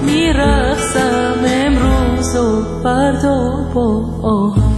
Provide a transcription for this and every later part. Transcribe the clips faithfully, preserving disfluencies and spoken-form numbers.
میرقصم امروز و فردا با آهنگ.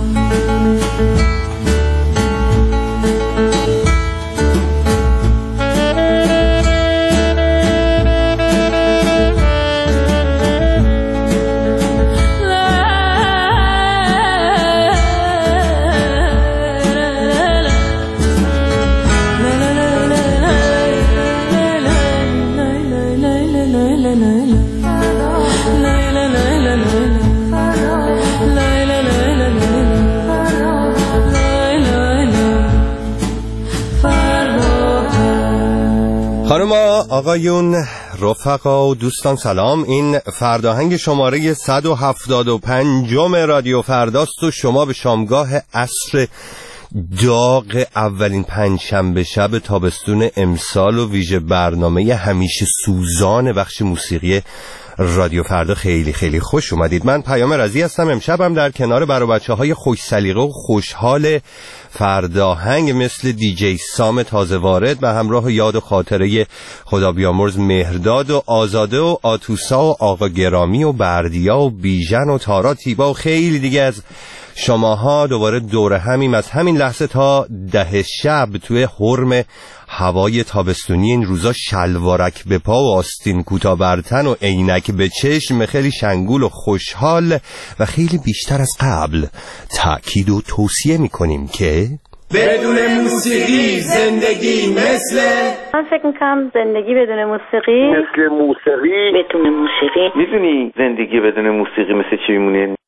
خانم آقایون رفقا و دوستان سلام. این فرداهنگ شماره صد و هفتاد و پنج رادیو فرداست و شما به شامگاه عصر داغ اولین پنجشنبه شب تابستون امسال و ویژه برنامه همیشه سوزان بخش موسیقی رادیو فردا خیلی خیلی خوش اومدید. من پیام رضی هستم. امشبم در کنار برو بچه های خوش سلیقه و خوشحال فرداهنگ مثل دیجی سام تازه وارد و همراه یاد و خاطره خدا بیامرز مهرداد و آزاده و آتوسا و آقا گرامی و بردیا و بیژن و تارا تیبا و خیلی دیگه از شماها دوباره دور همیم از همین لحظه تا ده شب توی حرم هوای تابستونی این روزا شلوارک به پا و آستین کوتاه بر تن و عینک به چشم خیلی شنگول و خوشحال و خیلی بیشتر از قبل تأکید و توصیه میکنیم که بدون موسیقی زندگی مثل من فکر میکنم زندگی بدون موسیقی مثل موسیقی بدون موسیقی. میدونی زندگی بدون موسیقی مثل چی میمونه؟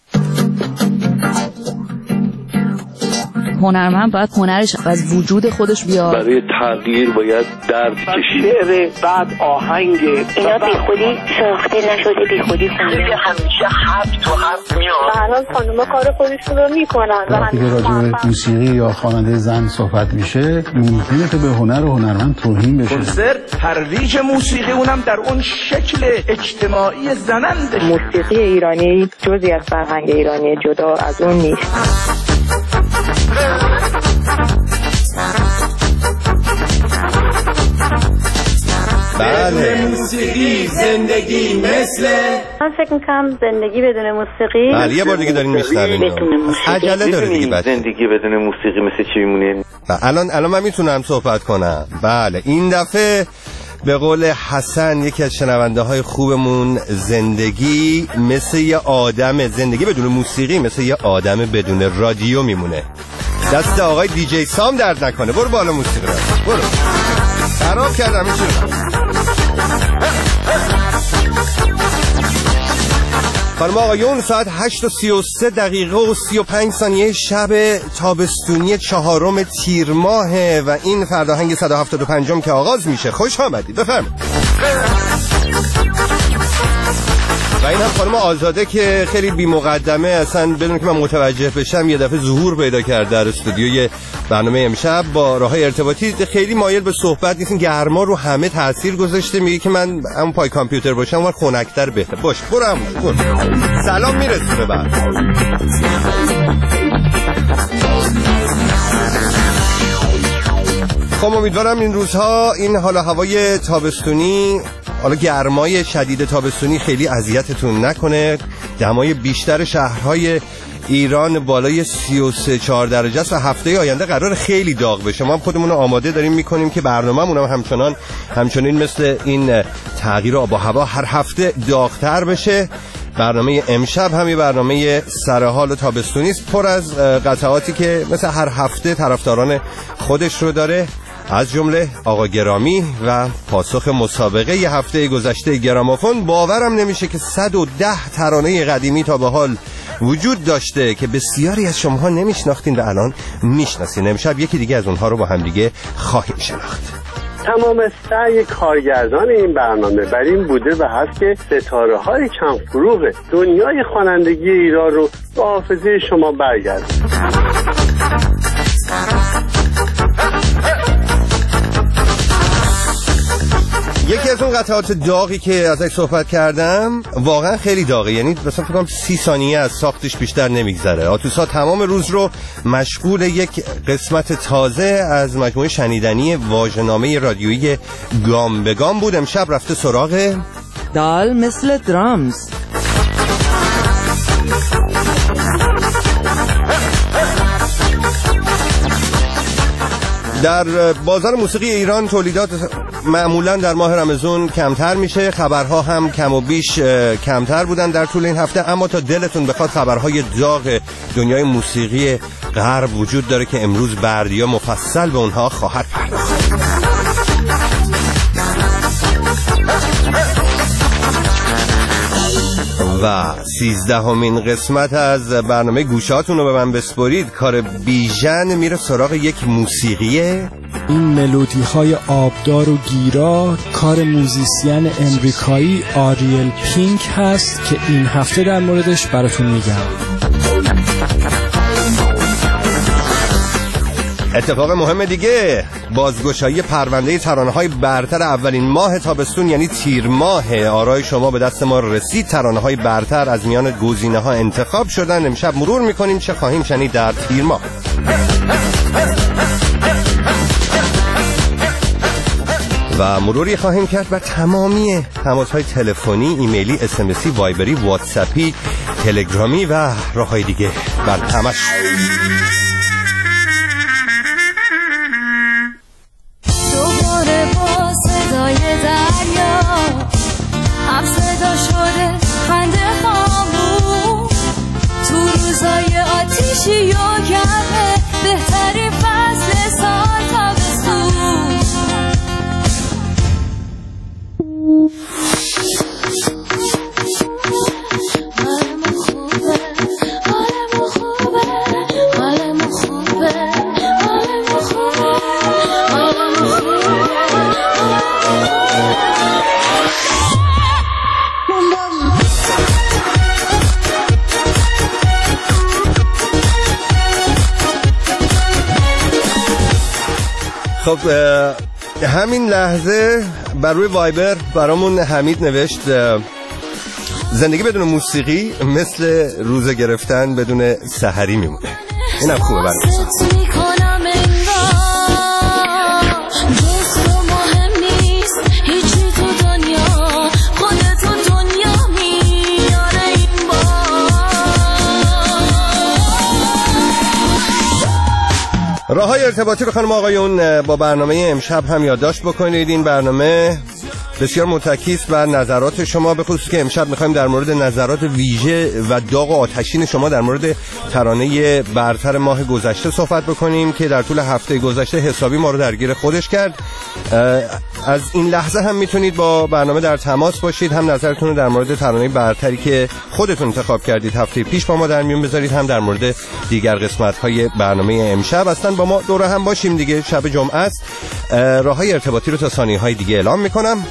هنرمند باید هنرش از وجود خودش بیاد. برای تغییر باید درد کشید. شعر بعد آهنگ اینا بی خودی ساخته نشده، بی خودی خونده. همیشه حرف تو حرف میاد. الان خانوما کار خودشون رو میکنن. وقتی که راجع به موسیقی یا خواننده زن صحبت میشه ممکنه که به هنر و هنرمند توهین بشه. کنسرت ترویج موسیقی اونم در اون شکل اجتماعی زننده. موسیقی ایرانی جزئی از فرهنگ ایرانی، جدا از اون نیست. بله موسیقی زندگی مثل من فکر میکنم زندگی بدون موسیقی. بله یه بار دیگه دارین میشنوین. عجله داره دیگه بچه. زندگی بدون موسیقی مثل چی میمونه؟ الان الان من میتونم صحبت کنم. بله این دفعه به قول حسن یکی از شنونده های خوبمون زندگی مثل یه آدم، زندگی بدون موسیقی مثل یه آدم بدون رادیو میمونه. دست آقای دیجی سام درد نکنه. برو بالا موسیقی رو برو. خراب کردم این چیز. خانم آقایون ساعت هشت و سی و سه دقیقه و سی و پنج ثانیه شب تابستونی چهارم تیر ماهه و این فرداهنگ صد و هفتاد و پنج که آغاز میشه. خوش آمدید. بفرمایید. و این هم خانم آزاده که خیلی بی مقدمه اصلا بدون که من متوجه بشم یه دفعه ظهور پیدا کرد در استودیوی برنامه امشب. با راههای ارتباطی خیلی مایل به صحبت نیست. گرما رو همه تاثیر گذاشته. میگه که من هم پای کامپیوتر باشم اون خنک‌تر بهتر. باش برو هم برو. سلام میرسونه بعد. خب امیدوارم این روزها این حالا هوای تابستونی، حالا گرمای شدید تابستونی خیلی اذیتتون نکنه. دمای بیشتر شهرهای ایران بالای سی و سه چهار درجه است و هفته آینده قرار خیلی داغ بشه. ما هم خودمون رو آماده داریم میکنیم که برنامه‌مون هم همچنان همچنین مثل این تغییر آب و هوا هر هفته داغتر بشه. برنامه امشب هم یه برنامه سرحال و تابستونی است، پر از قطعاتی که مثل هر هفته طرفداران خودش رو داره، از جمله آقا گرامی و پاسخ مسابقه ی هفته گذشته گرامافون. باورم نمیشه که صد و ده ترانه قدیمی تا به حال وجود داشته که بسیاری از شماها نمیشناختین و الان میشناسین. امشب یکی دیگه از اونها رو با هم دیگه خواهیم شناخت. تمام سعی کارگردان این برنامه بر این بوده و هست که ستاره های کم فروغ دنیای خوانندگی ایران رو به حافظه شما برگردونه. یکی از اون قطعات داغی که ازش صحبت کردم واقعا خیلی داغه، یعنی مثلا فکر کنم سی ثانیه از ساختش بیشتر نمیگذره. آتوسا تمام روز رو مشغول یک قسمت تازه از مجموعه شنیدنی واژه‌نامه رادیویی گام به گام بود. امشب رفته سراغ دال مثل درامز. در بازار موسیقی ایران تولیدات معمولا در ماه رمضان کمتر میشه، خبرها هم کم و بیش کمتر بودن در طول این هفته، اما تا دلتون بخواد خبرهای داغ دنیای موسیقی غرب وجود داره که امروز بردیا مفصل به اونها خواهد پرداخت. و سیزدهمین قسمت از برنامه گوشاتون رو به من بسپارید. کار بیژن میره سراغ یک موسیقیه. این ملودی های آبدار و گیرا کار موزیسین امریکایی آریل پینک هست که این هفته در موردش براتون میگم. اتفاق مهم دیگه، بازگشایی پرونده ترانه‌های برتر اولین ماه تابستون یعنی تیر ماه. آرای شما به دست ما رسید، ترانه‌های برتر از میان گزینه‌ها انتخاب شدن. امشب مرور می‌کنیم چه خواهیم شنید در تیر ماه. و مروری خواهیم کرد بر تمامی تماس‌های تلفنی، ایمیلی، اس ام اسی، وایبری، واتساپی، تلگرامی و راه‌های دیگه بر همش. هم صدا شده خنده هامون تو روزای آتیشی و گرمه، بهترین فصل سال تابستون. حالمون خوبه، حالمون خوبه، حالمون خوبه، حالمون خوبه، حالمون خوبه. خب همین لحظه بر روی وایبر برامون حمید نوشت زندگی بدون موسیقی مثل روزه گرفتن بدون سحری میمونه. اینم خوبه برای راه‌های ارتباطی رو خانم آقایون با برنامه امشب هم یادداشت بکنید. این برنامه بسیار متکی است بر نظرات شما، به خصوص که امشب می‌خوایم در مورد نظرات ویژه و داغ و آتشین شما در مورد ترانه برتر ماه گذشته صحبت بکنیم که در طول هفته گذشته حسابی ما رو درگیر خودش کرد. از این لحظه هم میتونید با برنامه در تماس باشید، هم نظرتون رو در مورد ترانه برتری که خودتون انتخاب کردید هفته پیش با ما در میون بذارید، هم در مورد دیگر قسمت‌های برنامه امشب. اصلا با ما دور هم باشیم دیگه، شب جمعه است. راه‌های ارتباطی رو تا ثانیه‌های دیگه اعلام می‌کنم.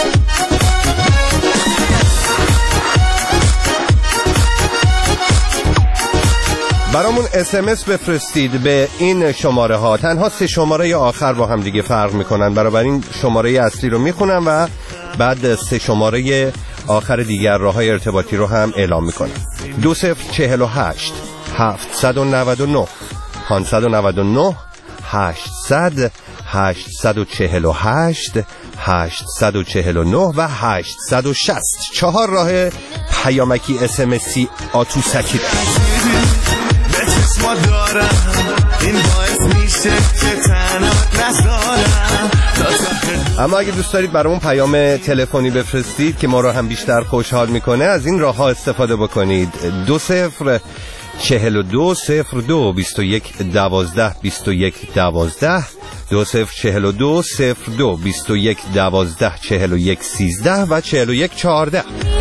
برامون اس ام اس بفرستید به این شماره ها. تنها سه شماره آخر با هم دیگه فرق میکنن، بنابراین شماره اصلی رو میخونم و بعد سه شماره آخر دیگر راه‌های ارتباطی رو هم اعلام میکنم. دو صفر چهل و هشت هفتصد و نود و نه پانصد و نود و نه هشتصد هشتصد و چهل و هشت هشتصد و چهل و نه و هشتصد و شصت. چهار راه پیامکی اس ام اسی آتوسکی ما دارم، این باعث میشه که تنهات نذارم. اما اگه دوست دارید برامون پیام تلفنی بفرستید که ما رو هم بیشتر خوشحال میکنه، از این راه ها استفاده بکنید. دو صفر چهل و دو صفر دو بیست و یک دوازده بیست و یک دوازده دو صفر چهل و دو صفر دو بیست و یک دوازده چهل و یک سیزده و چهل و یک چهارده.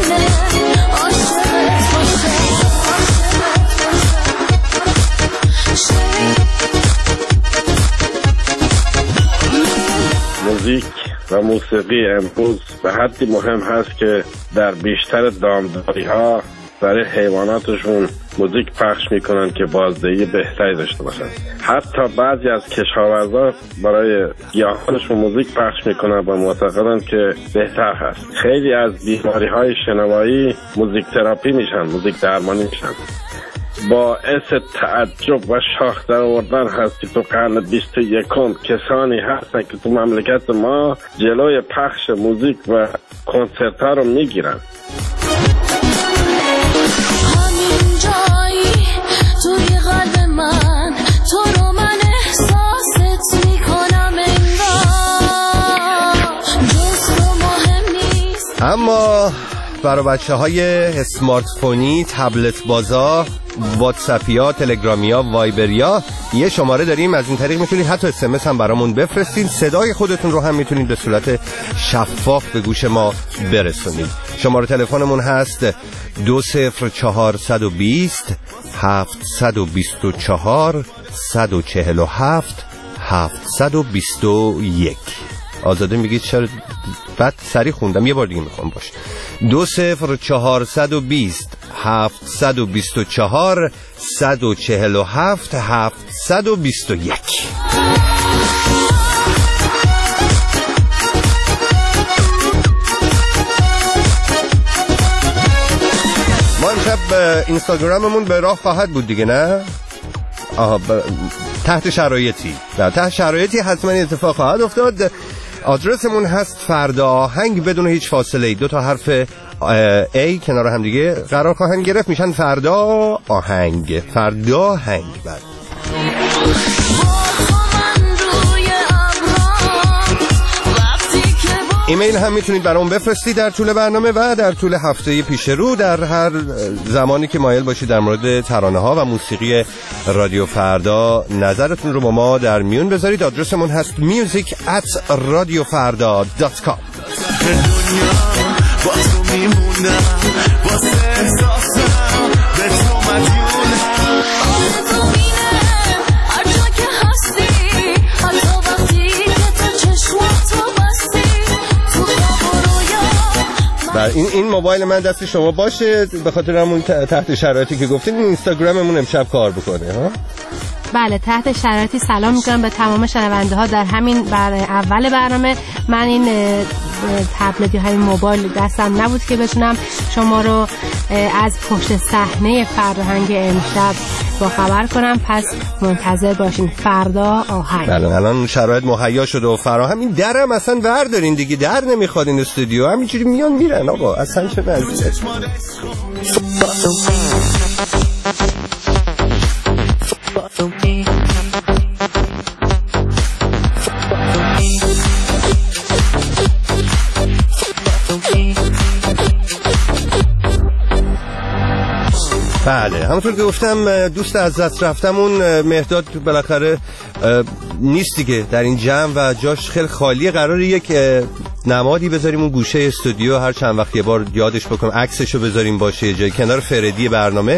موزیک و موسیقی امروز به حدی مهم هست که در بیشتر دامداری ها برای حیواناتشون موزیک پخش میکنن که بازدهی بهتری داشته باشن. حتی بعضی از کشاورزا برای گیاهانشون موزیک پخش میکنن و معتقدن که بهتر هست. خیلی از بیماری های شنوایی موزیک تراپی میشن، موزیک درمانی میشن. باعث تعجب و شاخ در آوردن هست که تو قرن بیست و یکم کسانی هستن که تو مملکت ما جلوی پخش موزیک و کنسرت ها رو میگیرن. همین جایی توی قلب من تو رو من احساست میکنم انگار جز تو مهم نیست. اما برای بچه های اسمارتفونی، تبلت بازا، واتساپیا، تلگرامیا، وایبریا یه شماره داریم. از این طریق میتونید حتی اس ام اس هم برامون بفرستین. صدای خودتون رو هم میتونید به صورت شفاف به گوش ما برسونید. شماره تلفنمون هست دو صفر چهار دو صفر هفت دو چهار صد و چهل و هفت هفتصد و بیست و یک. آزاده میگید چرا بعد سریع خوندم، یه بار دیگه میخوام باش. دو صفر چهار دو صفر هفتصد و بیست و چهار صد و چهل و هفت هفتصد و بیست و یک. ما امشب اینستاگراممون به راه خواهد بود دیگه، نه؟ آها ب... تحت شرایطی در تحت شرایطی حتما اتفاق خواهد افتاد. آدرسمون هست فردا آهنگ بدون هیچ فاصله ای. دو تا حرف ای کنار هم دیگه قرار خواهند گرفت، میشن فردا آهنگ. فردا آهنگ. بعد ایمیل هم میتونید برام بفرستید در طول برنامه و در طول هفته پیش رو، در هر زمانی که مایل باشید در مورد ترانه ها و موسیقی رادیو فردا نظرتون رو با ما در میون بذارید. آدرسمون هست music at radiofarda dot com. این این موبایل من دست شما باشه به خاطر همون تحت شرایطی که گفتین. اینستاگراممون امشب کار بکنه ها. بله، تحت شرایطی سلام میکنم به تمام شنونده ها. در همین بر اول برنامه من این تبلتی های موبایل دستم نبود که بتونم شما رو از پشت صحنه فرهنگ امشب با خبر کنم، پس منتظر باشین. فردا آهنگ. بله، الان شرایط مهیا شده و فراهم. این درم اصلا ور دارین دیگه، در نمیخواد این استودیو، همینجوری میان میرن آقا، اصلا چه وضعیه. بله، همونطور که گفتم دوست از دست رفتمون مهداد بالاخره نیست دیگه در این جمع و جاش خیلی خالیه. قراره یک نمادی بذاریم اون گوشه استودیو، هر چند وقت یه بار یادش بکنم عکسشو بذاریم باشه جای کنار فردی برنامه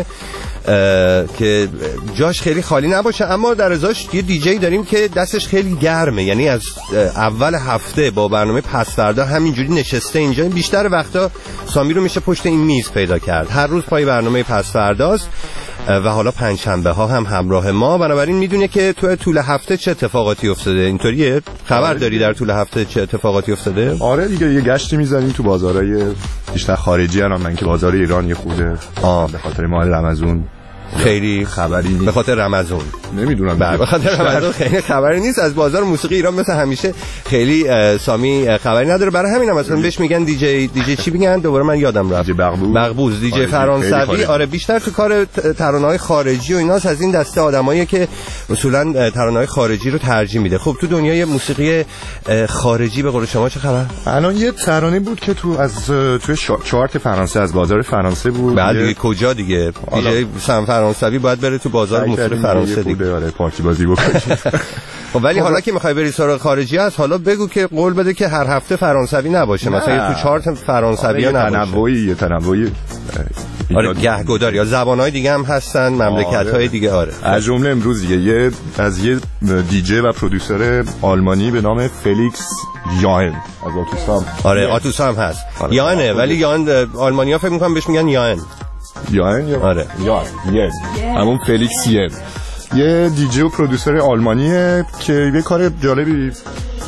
که جاش خیلی خالی نباشه. اما در ازاش یه دیجی داریم که دستش خیلی گرمه، یعنی از اول هفته با برنامه پس فردا همینجوری نشسته اینجا. بیشتر وقتا سامی رو میشه پشت این میز پیدا کرد، هر روز پای برنامه پس فرداست و حالا پنجشنبه ها هم همراه ما. بنابراین میدونه که تو طول هفته چه اتفاقاتی افتاده. اینطوریه؟ خبر داری در طول هفته چه اتفاقاتی افتاده؟ آره دیگه، یه گشتی میزنیم تو بازارهای بیشتر خارجی هم، من که بازار ایران یه خوده به خاطر ماه رمضان خیلی خبری نیست. به خاطر رمضان نمیدونم، به خاطر رمضان خیلی خبری نیست. از بازار موسیقی ایران مثل همیشه خیلی سامی خبری نداره. برای همین هم مثلا بهش میگن دیجی دیجی چی میگن دوباره من یادم رفت، دیجی بغبوز بغبوز دیجی فرانسوی. آره بیشتر تو کار ترانه‌های خارجی و ایناست، از این دسته آدمایی که اصولا ترانه‌های خارجی رو ترجیح میده. خب تو دنیای موسیقی خارجی به قول شما چه خبر؟ الان یه ترانه بود که تو از توی چارت فرانسه از بازار فرانسه بود. بله کجا دیگه دیجی سان فرانسوی باید بره تو بازار موسیقی فرانسه دیگه. آره پارتی بازی بکنی. خب ولی حالا که میخوای بری سراغ خارجی هست، حالا بگو که قول بده که هر هفته فرانسوی نباشه، مثلا تو چارت فرانسوی ها نباشه. تنوعی یه تنوعی آره گهگدار یا زبان‌های دیگه هم هستن، مملکت‌های دیگه. آره از جمله امروز دیگه یه از یه دیجی و پرودوسر آلمانی به نام فلیکس یاهن از آتوسام. آره آتوسام هست. آره. یاهنه ولی یاهن آلمانی‌ها فکر می‌کنم بهش میگن یاهن. یاهن یا آره یاهن همون فلیکس یاهن. یه دیجی و پرودوسر آلمانیه که یه کار جالبی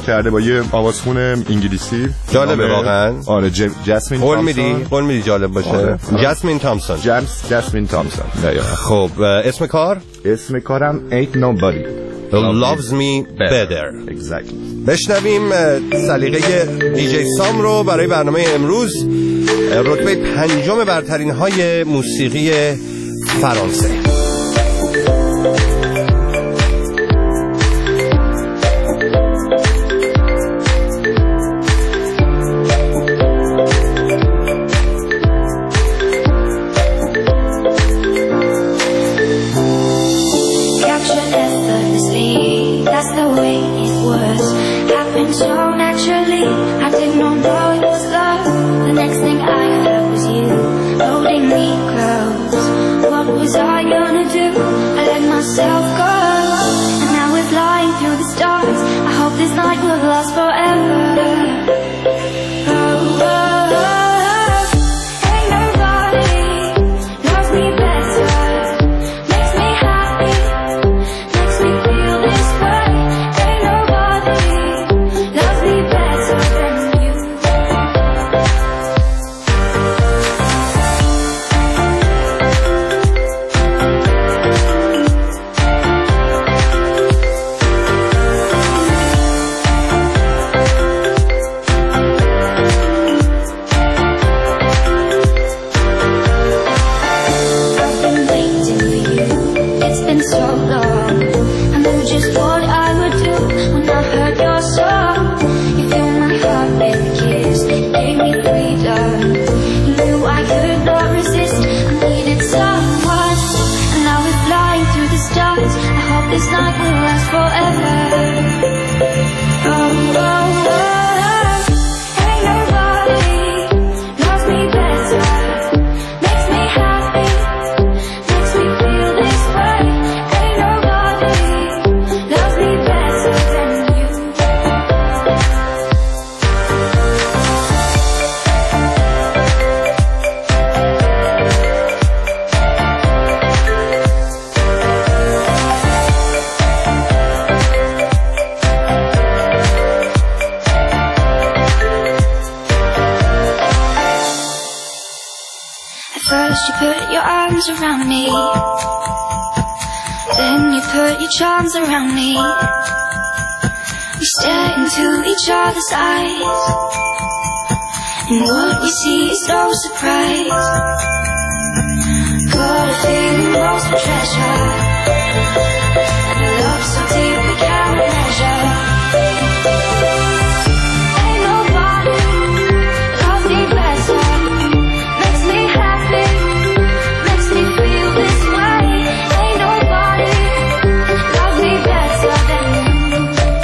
کرده با یه آوازخون انگلیسی. جالبه واقعا. آره ج... جسمین قول تامسون. میدی قول میدی جالب باشه. آره. جسمین تامسون. جمس جسمین تامسون. خب اسم کار؟ اسم کارم Ain't Nobody Loves Me Better. Exactly. بشنویم سلیقه دیجی سام رو برای برنامه امروز. رتبه پنجم برترین های موسیقی فرانسه. Around me, then you put your charms around me. We stare into each other's eyes, and what we see is no surprise. Got a feeling lost for treasure, and a love so deep we can't measure. Ain't nobody loves me better, makes me happy. Feel this way. Ain't nobody love me better than you.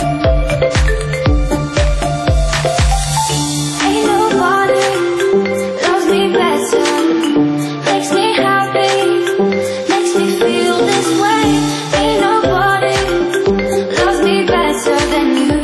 Ain't nobody loves me better, makes me happy, makes me feel this way. Ain't nobody loves me better than you.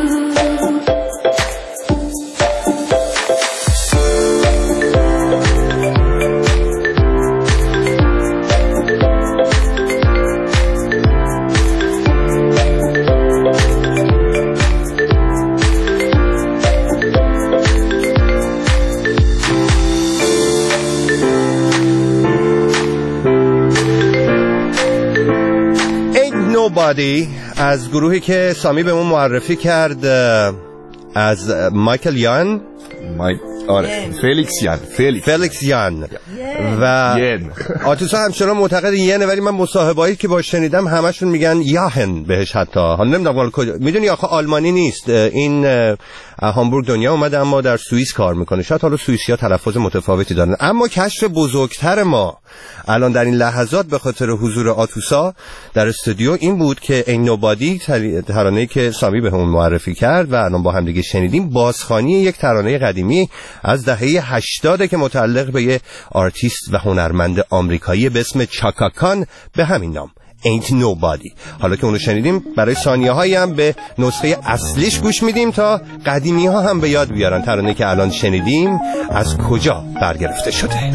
Nobody از گروهی که سامی به ما معرفی کرد، از مایکل یان مای... آره فلیکس یان فلیکس فلیکس یان و آتوسا همچنان معتقد ینه، ولی من مصاحبه‌ای که باش شنیدم همشون میگن یاهن بهش. حتی حالا نمیدونم کجا، میدونی آخه آلمانی نیست این، هامبورگ دنیا اومده اما در سوئیس کار میکنه. شاید حالا سوئیسی‌ها تلفظ متفاوتی دارن. اما کشف بزرگتر ما الان در این لحظات به خاطر حضور آتوسا در استودیو این بود که این نوبادی، ترانه‌ای که سامی بهمون معرفی کرد و الان با هم دیگه شنیدیم، بازخوانی یک ترانه قدیمی از دهه هشتاد که متعلق به یه آرتیست و هنرمند آمریکایی به اسم چاکا کان به همین نام، Ain't Nobody. حالا که اونو شنیدیم برای ثانیه هایی هم به نسخه اصلیش گوش میدیم تا قدیمی ها هم به یاد بیارن ترانه که الان شنیدیم از کجا برگرفته شده.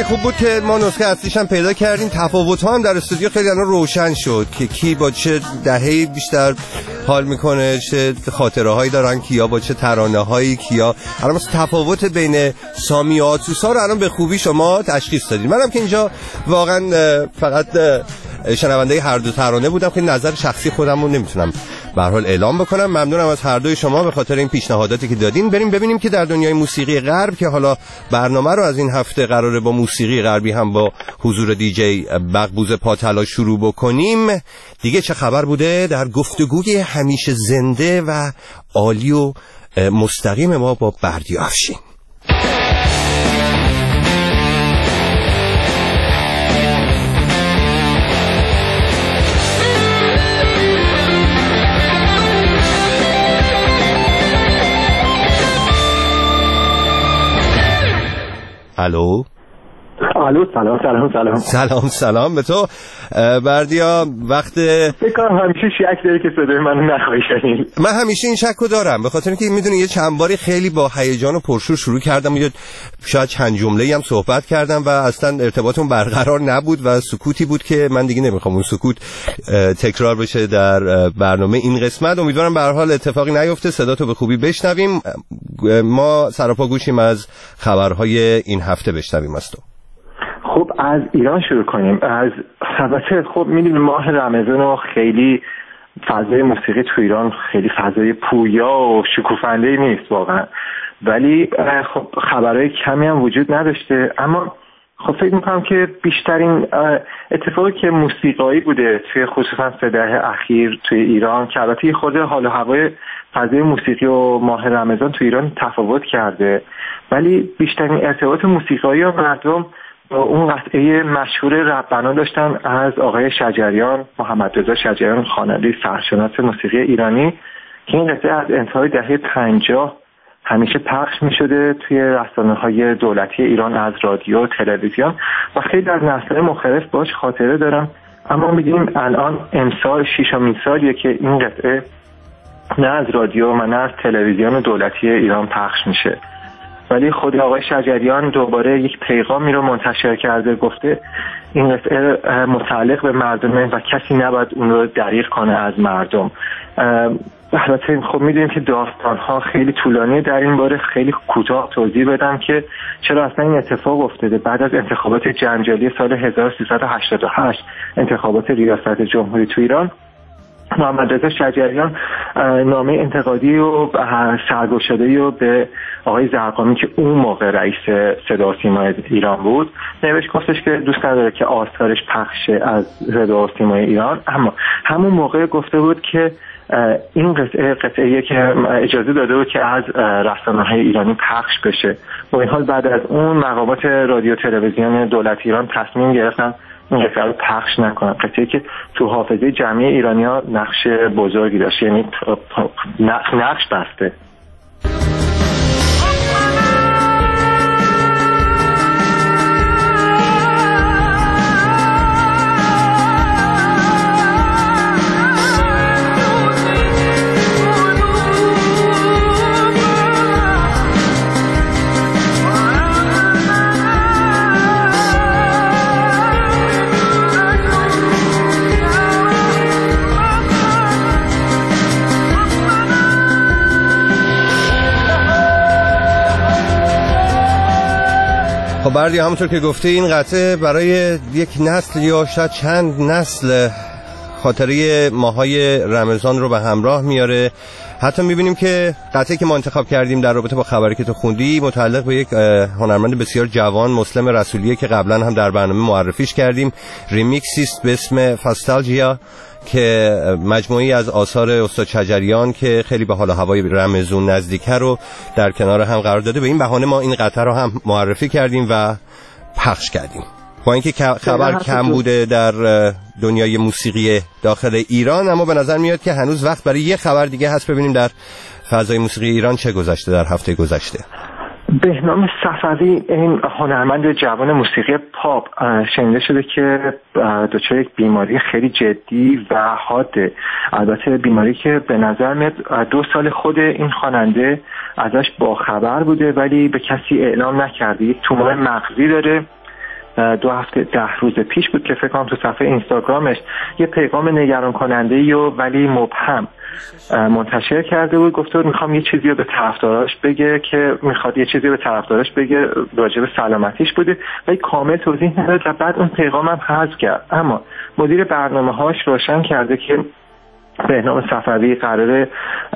خوب بود که ما نسخه اصلیش هم پیدا کردیم. تفاوت‌ها هم در استودیو خیلی الان روشن شد که کی با چه دهه‌ای بیشتر حال میکنه، چه خاطره‌هایی دارن، کیا با چه ترانه‌هایی، کیا الان تفاوت بین سامی و آتوسا رو الان به خوبی شما تشخیص دادید. منم که اینجا واقعا فقط شنونده هر دو ترانه بودم که نظر شخصی خودم رو نمیتونم به هر حال اعلام بکنم. ممنونم از هر دوی شما به خاطر این پیشنهاداتی که دادین. بریم ببینیم که در دنیای موسیقی غرب که حالا برنامه رو از این هفته قراره با موسیقی غربی هم با حضور دیجی بغبوز پاتلا شروع بکنیم، دیگه چه خبر بوده در گفتگوی همیشه زنده و عالی و مستقیم ما با بردیا افشین. الو الو سلام سلام سلام سلام سلام به تو بردیا. وقت فکر همیشه شک داری که صدای منو نخواهی شنید. من همیشه این شکو دارم به خاطر اینکه میدونی یه چند باری خیلی با هیجان و پرشور شروع کردم، یه شاید چند جمله‌ای هم صحبت کردم و اصلا ارتباطمون برقرار نبود و سکوتی بود که من دیگه نمیخوام اون سکوت تکرار بشه در برنامه این قسمت. امیدوارم به هر حال اتفاقی نیفته، صداتو به خوبی بشنویم. ما سراپا گوشیم از خبرهای این هفته بشنویم از تو. خب از ایران شروع کنیم. از البته خب میدونیم ماه رمضان و خیلی فضای موسیقی تو ایران خیلی فضای پویا و شکوفنده‌ای نیست واقعا، ولی خب خبرهای کمی هم وجود نداشته. اما خب فکر میکنم که بیشترین اتفاقی که موسیقایی بوده توی خصوصا سه دهه اخیر توی ایران که البته خود حال و هوای فضای موسیقی و ماه رمضان تو ایران تفاوت کرده، ولی بیشترین ارتباط موسیقایی و مردم با اون قطعه مشهور ربنا داشتن از آقای شجریان، محمد رضا شجریان، خواننده سرشناس موسیقی ایرانی که این قطعه از انتهای دهه پنجاه همیشه پخش می شده توی رسانه‌های دولتی ایران از رادیو و تلویزیون و خیلی از نسل‌های مختلف باش خاطره دارم. اما می‌بینیم الان امسال ششمین سالیه که این قطعه نه از رادیو و نه از تلویزیون دولتی ایران پخش میشه، ولی خود آقای شجریان دوباره یک پیغامی رو منتشر کرده، گفته این قطعه متعلق به مردمه و کسی نباید اون رو دریغ کنه از مردم. البته خب میدونیم که داستان‌ها خیلی طولانیه در این باره. خیلی کوتاه توضیح بدم که چرا اصلا این اتفاق افتاده. بعد از انتخابات جنجالی سال هزار و سیصد و هشتاد و هشت، انتخابات ریاست جمهوری تو ایران، محمد رضا شجریان نامه انتقادی و سرگشاده‌ای رو به آقای زرقامی که اون موقع رئیس صدا و سیما ایران بود نوشت، گفتش که دوست نداره که آثارش پخش از صدا و سیمای ایران. اما همون موقع گفته بود که این قطعه قطعه‌ای که اجازه داده بود که از رسانه‌های ایرانی پخش بشه. با این حال بعد از اون مقامات رادیو تلویزیون دولت ایران تصمیم گرفتن این قطعه رو پخش نکنن، قطعه‌ای که تو حافظه جمعی ایرانی‌ها نقش بزرگی داشت، یعنی نقش بسته. خب بردی همونطور که گفته این قطعه برای یک نسل یا شاید چند نسل خاطره ماهای رمضان رو به همراه میاره. حتی میبینیم که قطعه که ما انتخاب کردیم در رابطه با خبری که تو خوندی متعلق به یک هنرمند بسیار جوان، مسلم رسولیه که قبلا هم در برنامه معرفیش کردیم. ریمیکسیست به اسم فاستالژیا که مجموعی از آثار استاد شجریان که خیلی به حال و هوای رمضان نزدیکه رو در کنار هم قرار داده. به این بهانه ما این قطعه رو هم معرفی کردیم و پخش کردیم. با اینکه خبر کم بوده در دنیای موسیقی داخل ایران، اما به نظر میاد که هنوز وقت برای یه خبر دیگه هست. ببینیم در فضای موسیقی ایران چه گذشته در هفته گذشته. بهنام صفوی، این هنرمند جوان موسیقی پاپ، شنیده شده که دچار یک بیماری خیلی جدی و حاده. البته بیماری که به نظر میاد دو سال خود این خواننده ازش با خبر بوده ولی به کسی اعلام نکرده. یک تومور مغزی داره دو هفته ده روز پیش بود که فکر کنم تو صفحه اینستاگرامش یه پیغام نگران کننده‌ای و ولی مبهم منتشر کرده بود. گفته بود میخوام یه چیزی رو به طرفداراش بگه که میخواد یه چیزی رو به طرفداراش بگه راجع به سلامتیش بوده ولی کامل توضیح نداد و بعد اون پیغامم حذف کرد. اما مدیر برنامه‌هاش روشن کرده که بهنام صفوی قراره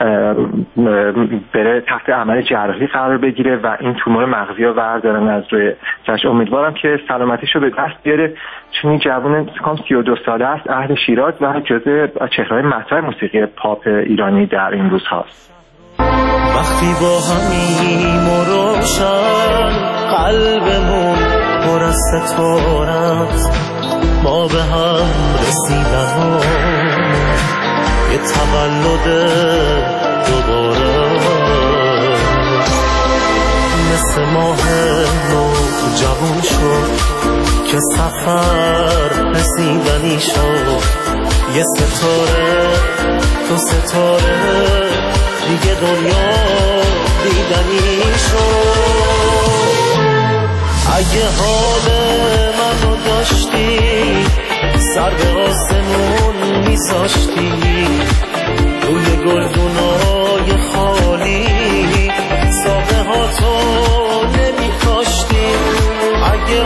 بره تحت عمل جراحی قرار بگیره و این تومور مغزی رو بردارن از روی سرش. امیدوارم که سلامتیش رو به دست بیاره چون این جوان کام سی و دو ساله است، اهل شیراز و جزو چهره‌های مطرح موسیقی پاپ ایرانی در این روز هاست. وقتی با همیم و روشن قلبمون پر از ستاره است، ما به هم رسیدن یه تولد دوباره مثل ماه نو جوان شد که سفر رسیدنی شد. یه ستاره تو ستاره دیگه دنیا دیدنی شد. اگه حال منو داشتی سر به آسمون میذاشتی، روی گلدونای خالی ساقه ها تو نمیکاشتی. اگه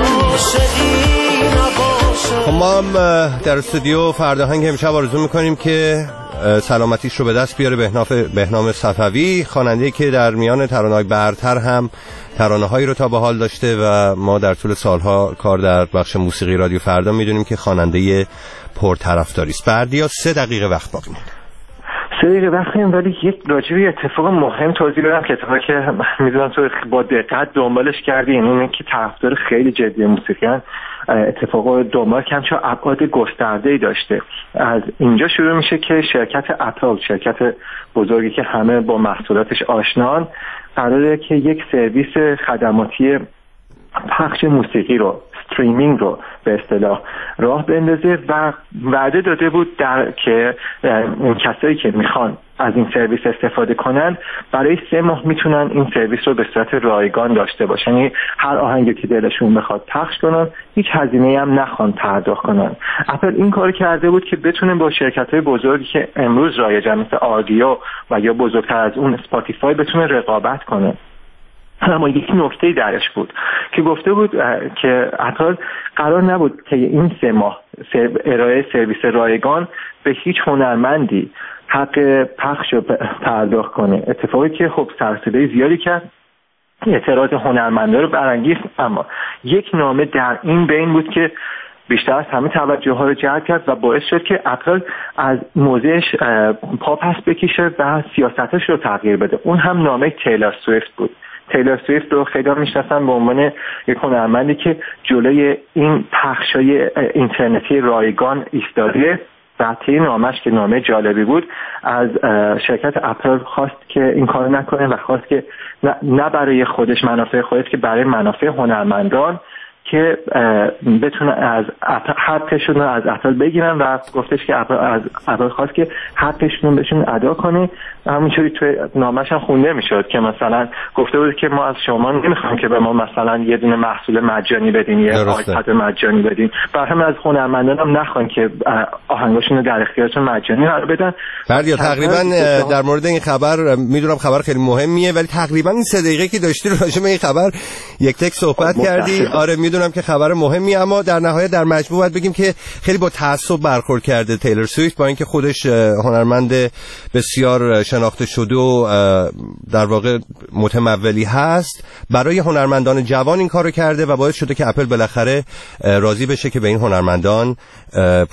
عاشقی نباشه. ما هم در استودیو فرداهنگ امشب آرزو میکنیم که سلامتیش رو به دست بیاره بهنام صفوی، خواننده‌ای که در میان ترانه‌های برتر هم ترانه‌هایی رو تا به حال داشته و ما در طول سالها کار در بخش موسیقی رادیو فردا میدونیم که خواننده پرطرفداری است. بردیا سه دقیقه وقت باقی مونده. سه دقیقه وقت هم ولی یک راجبی اتفاق مهم توضیح بدم که اتفاقی که میدونم تو با دقت دنبالش کردی، یعنی اینه که طرفدار خیلی جدی موسیقیان اتفاق دنبال کم چون ابعاد گسترده‌ای داشته. از اینجا شروع میشه که شرکت اپل، شرکت بزرگی که همه با محصولاتش آشنان، قراره که یک سرویس خدماتی پخش موسیقی رو، استریمینگ رو به اصطلاح راه بندازه و وعده داده بود در که اون کسایی که میخوان از این سرویس استفاده کنن برای سه ماه میتونن این سرویس رو به صورت رایگان داشته باشن، یعنی هر آهنگی که دلشون بخواد پخش کنن، هیچ هزینه‌ای هم نخوان پرداخت کنن. اپل این کار کرده بود که بتونه با شرکت‌های بزرگی که امروز رایجن مثل آدیو و یا بزرگتر از اون اسپاتیفای بتونه رقابت کنه. اما یک نکته درش بود که گفته بود که اپل قرار نبود که این سه ماه ارائه سرویس رایگان به هیچ هنرمندی حق پخش رو پرداخت کنه، اتفاقی که خب سر و صدای زیادی کرد، اعتراض هنرمندا رو برانگیخت. اما یک نامه در این بین بود که بیشتر از همه توجه ها رو جلب کرد و باعث شد که اپل از موضعش پا پس بکشه و سیاستش رو تغییر بده. اون هم نامه تیلور سویفت بود. تیلور سویفت رو خیلی ها میشناسن به عنوان یک هنرمندی که جلوی این پخشای اینترنتی رایگان ایستاده و طی نامش که نامه جالبی بود از شرکت اپل خواست که این کار نکنه و خواست که نه برای خودش منافع خودش که برای منافع هنرمندان که بتونه از حقشون رو از اپل بگیرن و گفتش که اپل از اپل خواست که حقشون رو بهشون ادا کنه. همینطوری توی نامش هم خونده میشد که مثلا گفته بود که ما از شما نمیخوایم که به ما مثلا یه دونه محصول مجانی بدین، یه آیپد مجانی بدین، برای همین از هنرمندان هم نخوان که آهنگاشون رو در اختیارشون مجانی قرار بدن. بردیا تقریبا در مورد این خبر میدونم خبر خیلی مهمیه ولی تقریبا این سه دقیقه که داشتی رو راجع به این خبر یک تک صحبت کردی. آره میدونم که خبر مهمی، اما در نهایت در مجموع باید بگیم که خیلی با تعصب برخورد کرده تیلور سویفت، با اینکه خودش هنرمند بسیار شناخته شده و در واقع متمولی هست، برای هنرمندان جوان این کارو کرده و باعث شده که اپل بالاخره راضی بشه که به این هنرمندان